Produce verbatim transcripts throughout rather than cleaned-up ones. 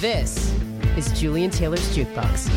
This is Julian Taylor's Jukebox.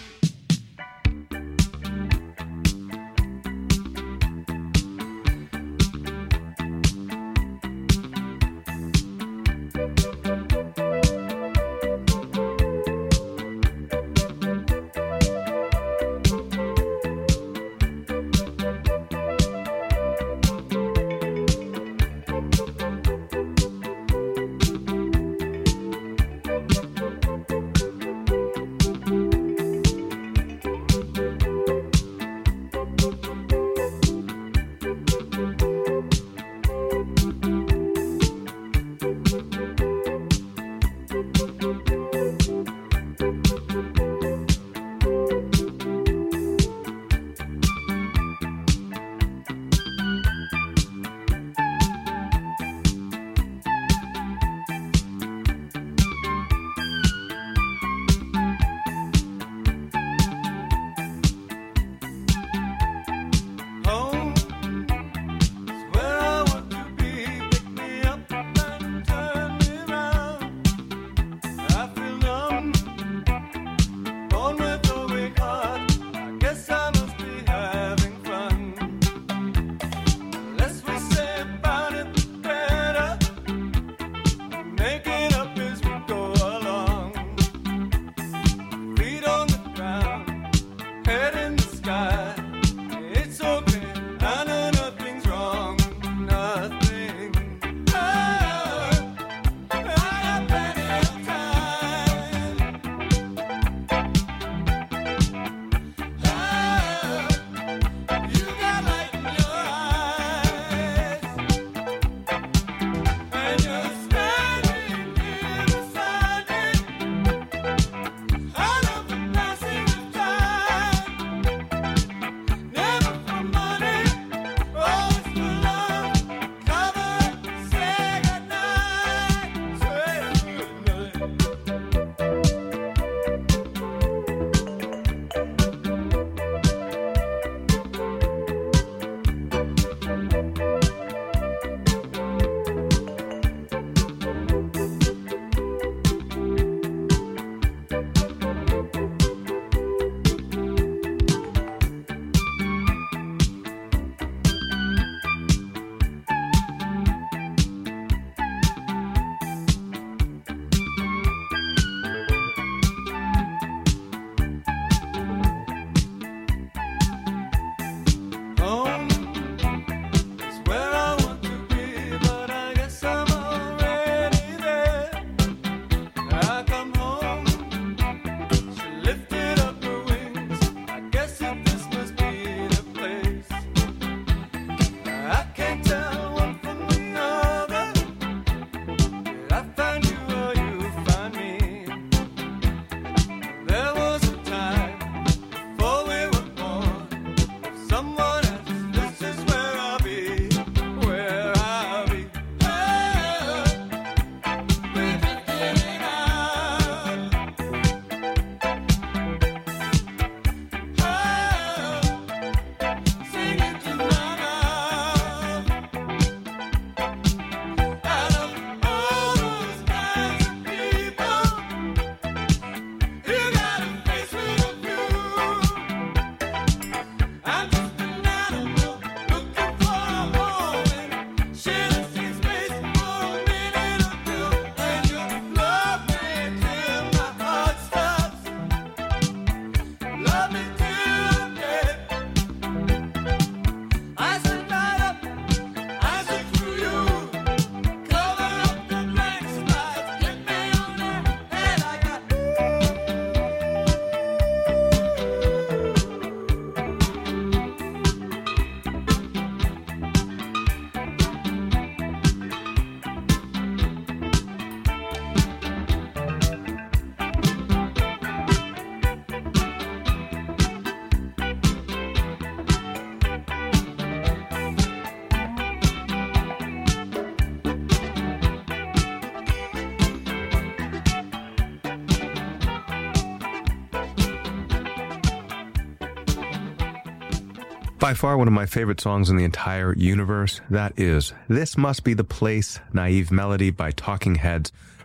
By far one of my favorite songs in the entire universe. That is This Must Be the Place, Naive Melody by Talking Heads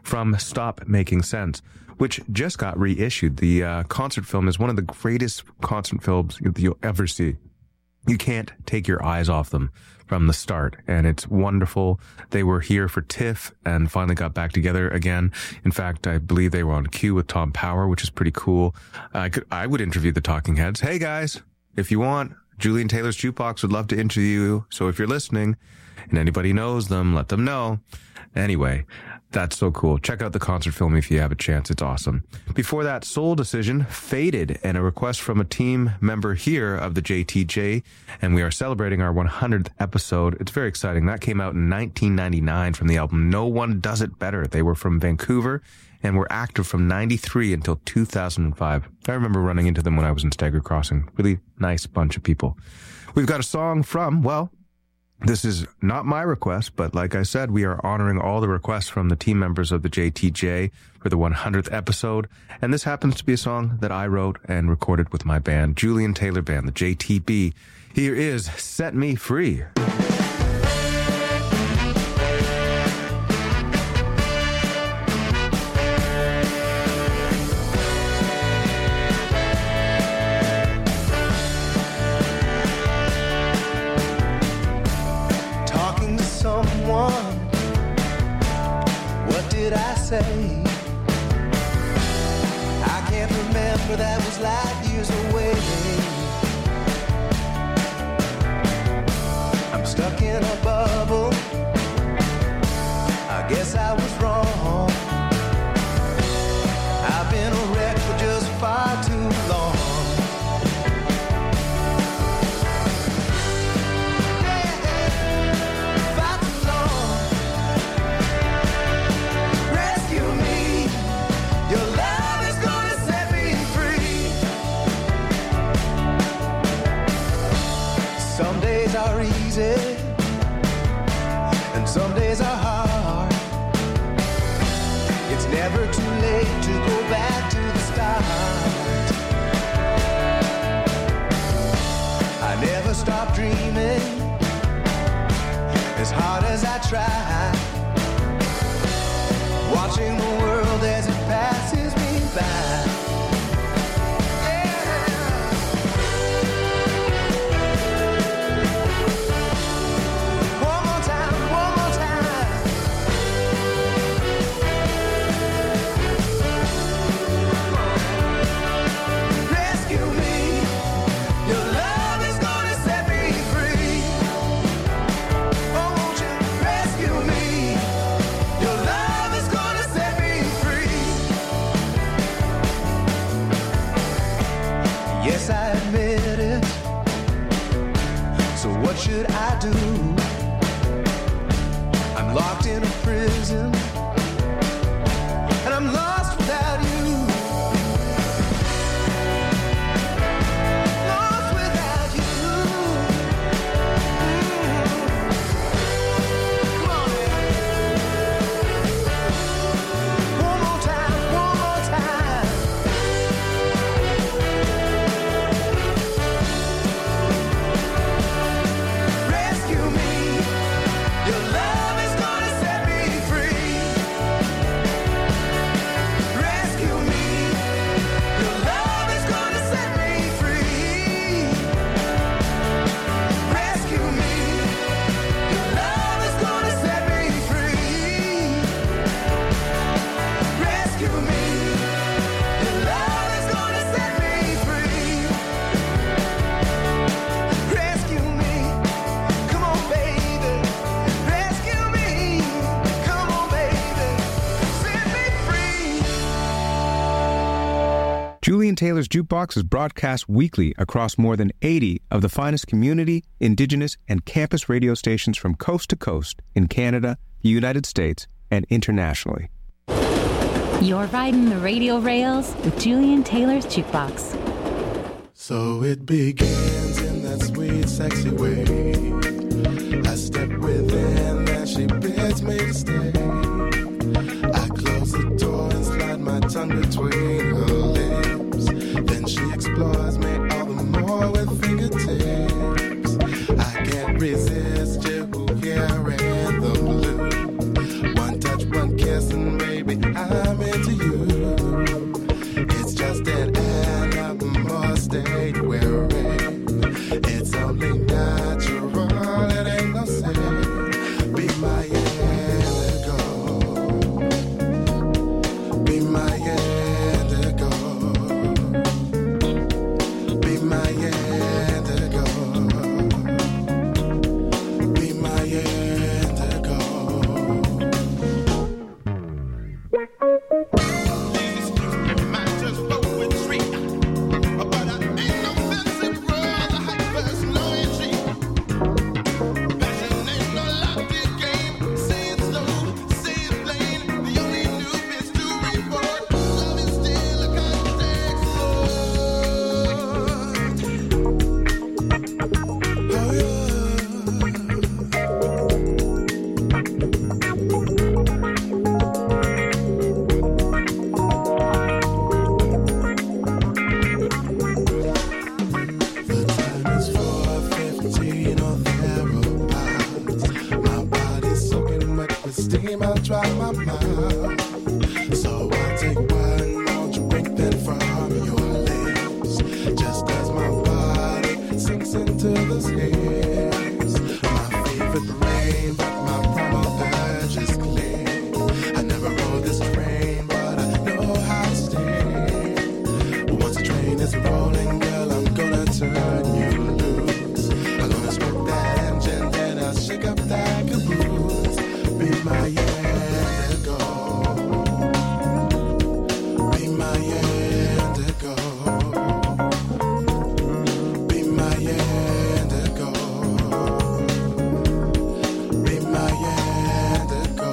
from Stop Making Sense, which just got reissued. The uh, concert film is one of the greatest concert films you'll ever see. You can't take your eyes off them from the start, and it's wonderful. They were here for TIFF and finally got back together again. In fact, I believe they were on cue with Tom Power, which is pretty cool. I could, I would interview the Talking Heads. Hey guys, if you want, Julian Taylor's Jukebox would love to interview you. So if you're listening and anybody knows them, let them know. Anyway, that's so cool. Check out the concert film if you have a chance. It's awesome. Before that, Soul Decision, Faded, and a request from a team member here of the J T J, and we are celebrating our one hundredth episode. It's very exciting. That came out in nineteen ninety-nine from the album No One Does It Better. They were from Vancouver and were active from ninety-three until two thousand five. I remember running into them when I was in Stagger Crossing. Really nice bunch of people. We've got a song from, well, this is not my request, but like I said, we are honoring all the requests from the team members of the J T J for the one hundredth episode. And this happens to be a song that I wrote and recorded with my band, Julian Taylor Band, the J T B. Here is Set Me Free. I can't remember, that was light years away. I'm stuck in a bubble, I guess I was wrong. I've been a wreck for just far too long. And some days are hard. It's never too late to go back to the start. I never stop dreaming, as hard as I try, watching the world as it passes me by. What should I do? I'm locked in a prison, and I'm lost without you. Lost without you. Mm-hmm. Come on, man. One more time, one more time. Rescue me. Your love is gonna set me free. Rescue me. Your love is gonna set me free. Rescue me. Your love is gonna set me free. Rescue me. Your love is gonna set me free. Rescue me. Come on, baby. Rescue me. Come on, baby. Set me free. Julian Taylor's Jukebox is broadcast weekly across more than eighty of the finest community, indigenous, and campus radio stations from coast to coast in Canada, the United States, and internationally. You're riding the radio rails with Julian Taylor's Jukebox. So it begins in that sweet, sexy way. I step within and she bids me to stay. I close the door and slide my tongue between her lips. Then she explores me all the more with fingertips. I can't resist you here in the blue. One touch, one kiss, and baby, baby, I'm into you. It's just an animal state we're in. It's only natural, it ain't no sin. Be my indigo. Be my indigo. Be my indigo. Be my indigo. I'll try my mouth. So I'll take one more drink then from your lips. Just as my body sinks into the hips. My favorite rain, but my primal urge is clear. I never rode this train, but I know how to stay. Once the train is rolling, girl, I'm gonna turn you loose. I'm gonna stroke that engine, then I'll shake up that caboose. Be my indigo. Be my indigo. Be my indigo. Be my indigo.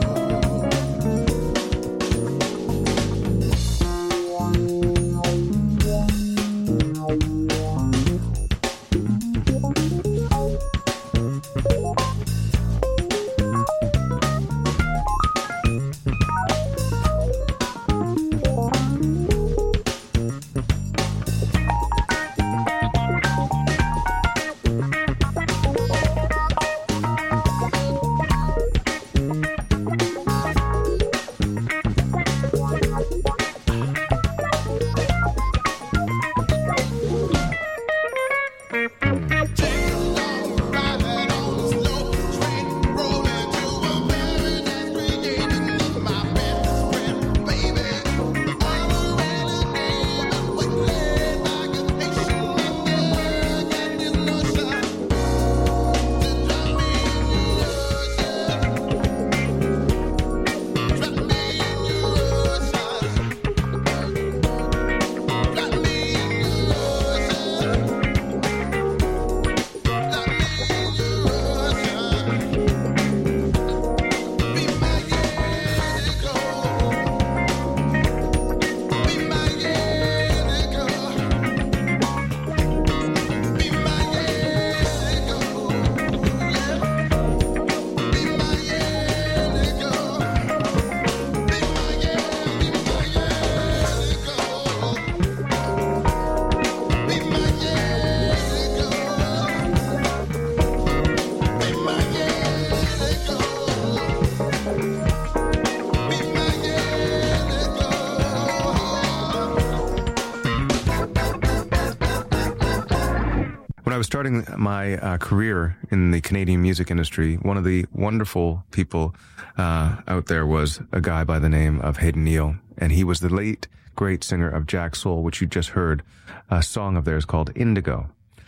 When I was starting my uh, career in the Canadian music industry, one of the wonderful people uh, out there was a guy by the name of Hayden Neal, and he was the late, great singer of Jack Soul, which you just heard a song of theirs called Indigo.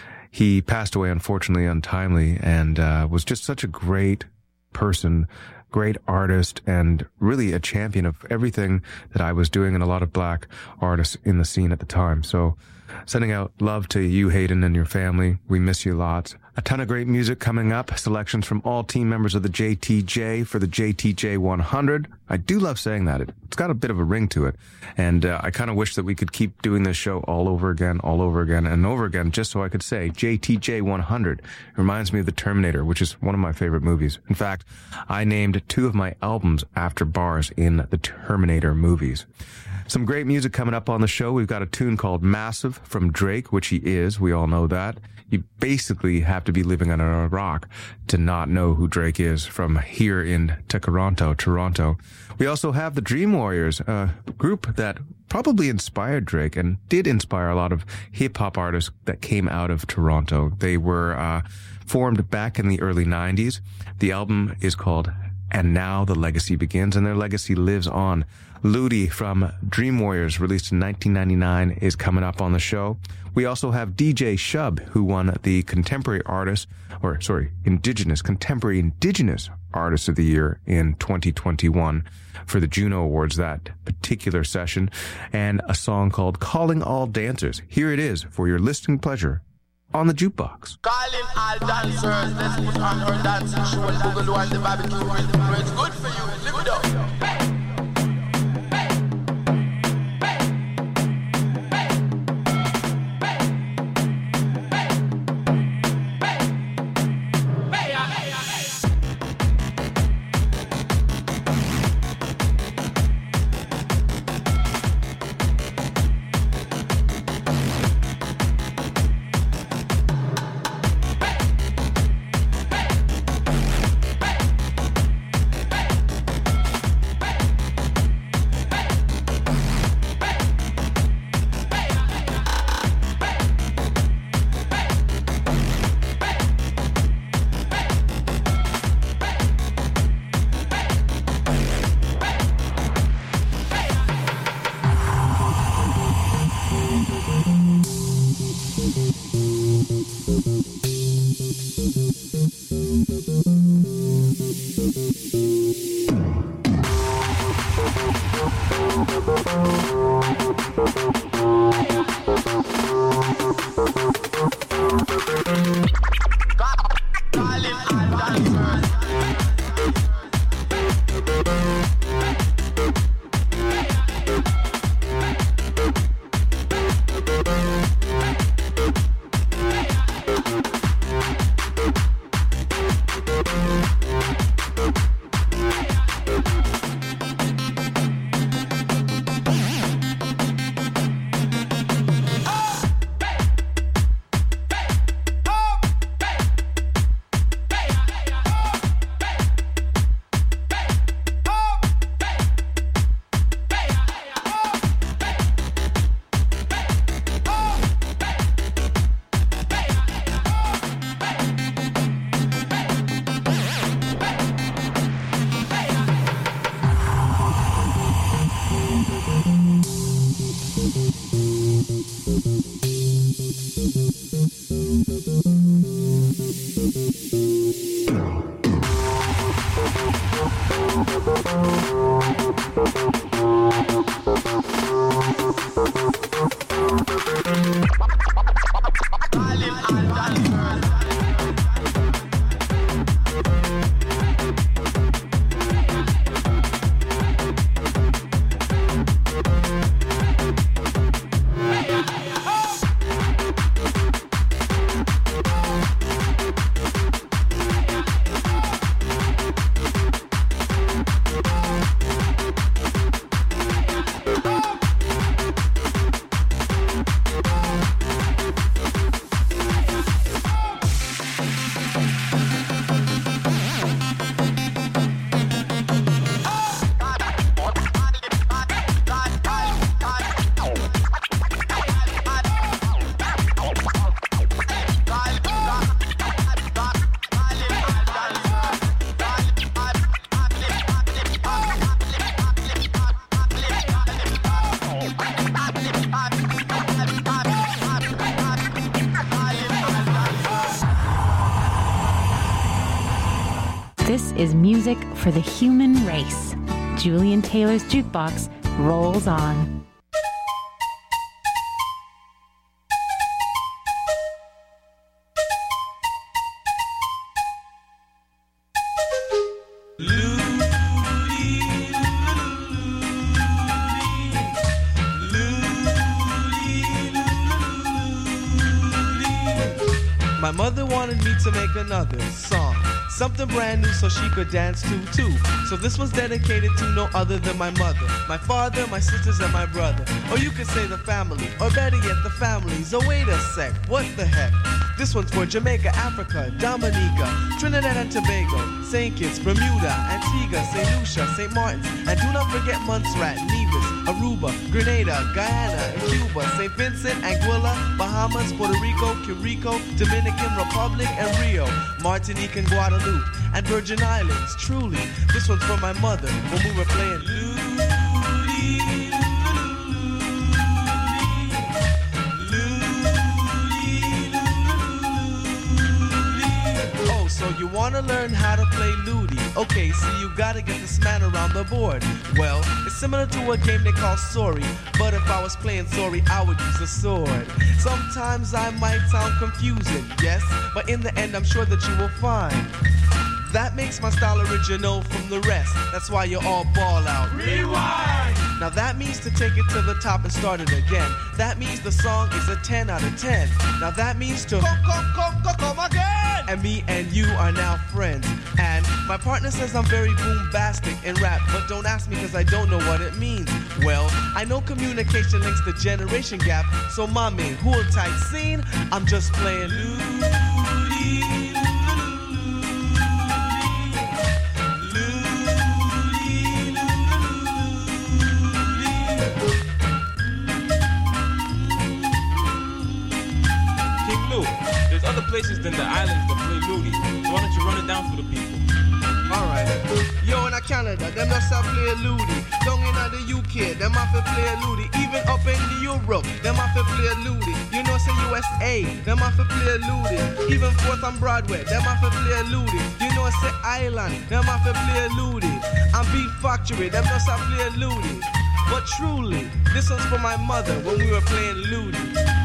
He passed away, unfortunately, untimely, and uh, was just such a great person, great artist, and really a champion of everything that I was doing and a lot of black artists in the scene at the time. So sending out love to you, Hayden, and your family. We miss you lots. A ton of great music coming up. Selections from all team members of the J T J for the J T J one hundred. I do love saying that. It's got a bit of a ring to it. And uh, I kind of wish that we could keep doing this show all over again, all over again, and over again, just so I could say J T J one hundred. It reminds me of The Terminator, which is one of my favorite movies. In fact, I named two of my albums after bars in the Terminator movies. Some great music coming up on the show. We've got a tune called Massive from Drake, which he is. We all know that. You basically have to be living under a rock to not know who Drake is from here in Toronto, Toronto. We also have the Dream Warriors, a group that probably inspired Drake and did inspire a lot of hip-hop artists that came out of Toronto. They were uh, formed back in the early nineties. The album is called And Now the Legacy Begins, and their legacy lives on. Ludi from Dream Warriors, released in nineteen ninety-nine, is coming up on the show. We also have D J Shub, who won the Contemporary Artist, or sorry, Indigenous, Contemporary Indigenous Artist of the Year in twenty twenty-one for the Juno Awards, that particular session, and a song called Calling All Dancers. Here it is for your listening pleasure on the Jukebox. Calling all dancers, let's put on our dancing show and Boogaloo and the barbecue rhythm. It's good for you, live it up. This is music for the human race. Julian Taylor's Jukebox rolls on. My mother wanted me to make another song. Something brand new so she could dance to too. So this one's dedicated to no other than my mother, my father, my sisters, and my brother. Or you could say the family, or better yet the families. Oh wait a sec, what the heck? This one's for Jamaica, Africa, Dominica, Trinidad and Tobago, Saint Kitts, Bermuda, Antigua, Saint Lucia, Saint Martin's, and do not forget Montserrat, Nevis, Aruba, Grenada, Guyana, and Cuba, Saint Vincent, Anguilla, Bahamas, Puerto Rico, Curico, Dominican Republic, and Rio, Martinique and Guadeloupe, and Virgin Islands. Truly, this one's for my mother when we were playing Ludi. So you wanna learn how to play Ludi? Okay, so you gotta get this man around the board. Well, it's similar to a game they call Sorry, but if I was playing Sorry, I would use a sword. Sometimes I might sound confusing, yes, but in the end I'm sure that you will find that makes my style original from the rest. That's why you all ball out. Rewind! Now that means to take it to the top and start it again. That means the song is a ten out of ten. Now that means to come, come, come, come, come again. And me and you are now friends. And my partner says I'm very bombastic in rap, but don't ask me cause I don't know what it means. Well, I know communication links the generation gap, so mommy, who'll tight scene? I'm just playing Ludi. There's other places than the islands that play Ludi, so why don't you run it down for the people? Alright. Yo, in Canada, them not stop play Ludi. Down in the U K, them have to play Ludi. Even up in the Europe, them have to play Ludi. You know, say U S A, them have to play Ludi. Even Fourth on Broadway, them have to play Ludi. You know, say Ireland, them have to play Ludi. And Beat Factory, them not stop play Ludi. But truly, this one's for my mother when we were playing Ludi.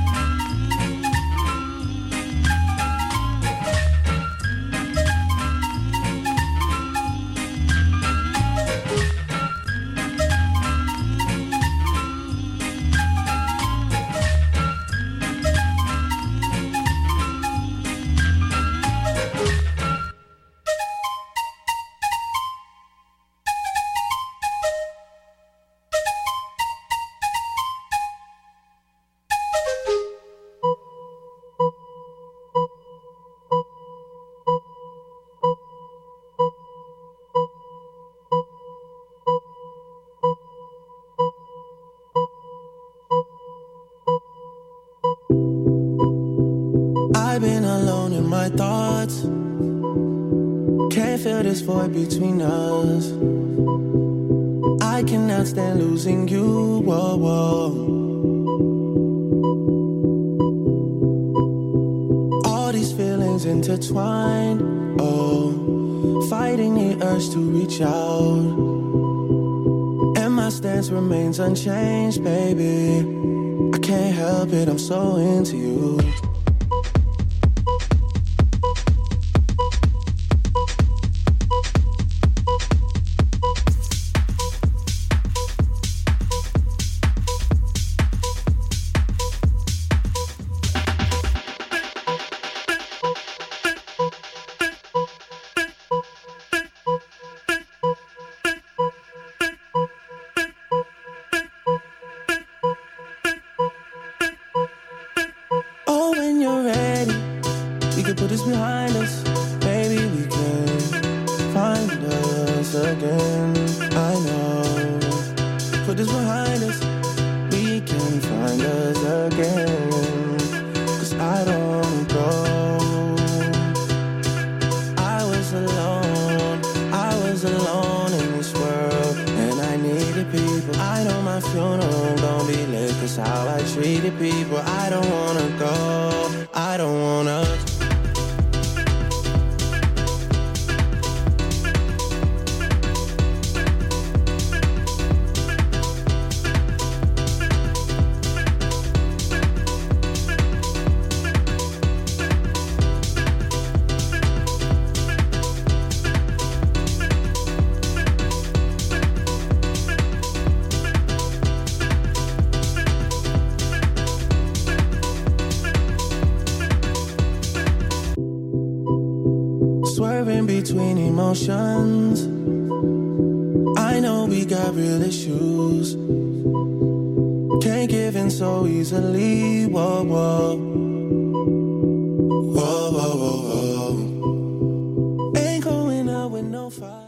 I've been alone in my thoughts. Can't feel this void between us. I cannot stand losing you, whoa, whoa. All these feelings intertwined, oh, fighting the urge to reach out. And my stance remains unchanged, baby. I can't help it, I'm so into you. emotions. I know we got real issues. Can't give in so easily. Whoa, whoa. Whoa, whoa, whoa, whoa. Ain't going out with no fight.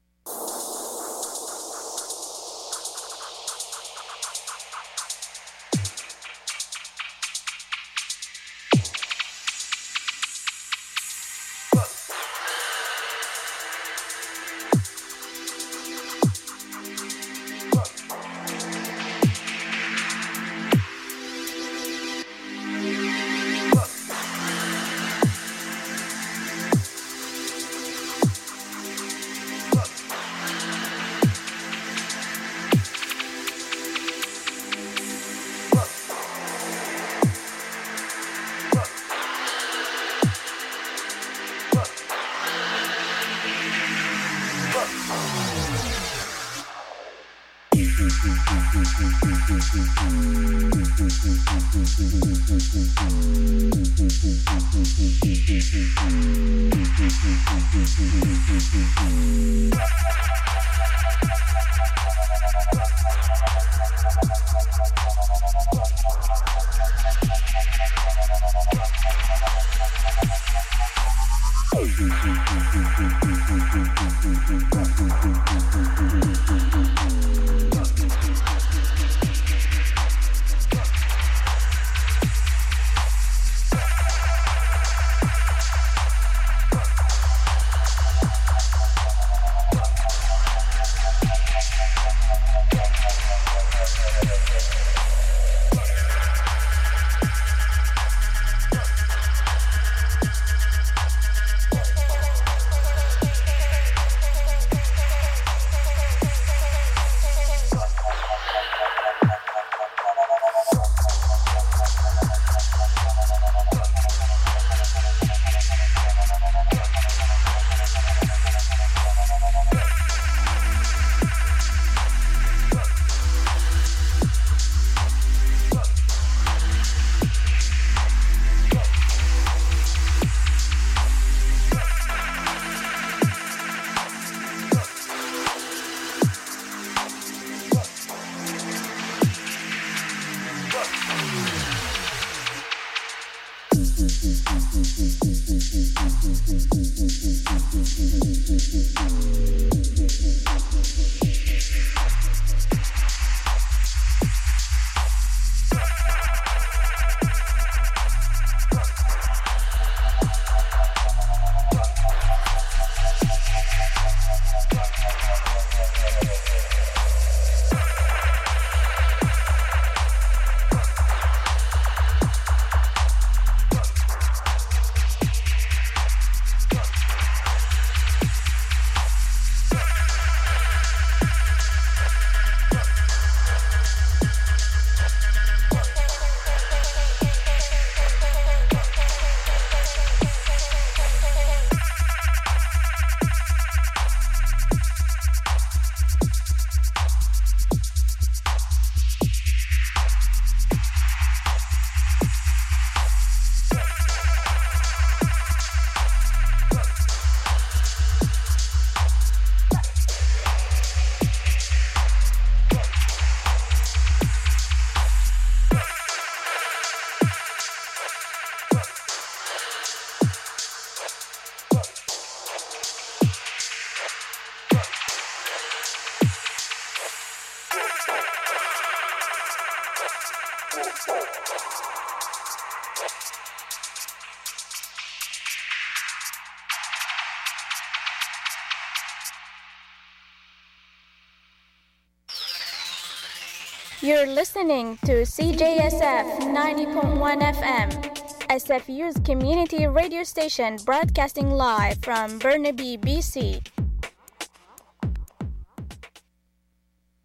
You're listening to C J S F ninety point one F M, S F U's community radio station broadcasting live from Burnaby, B C.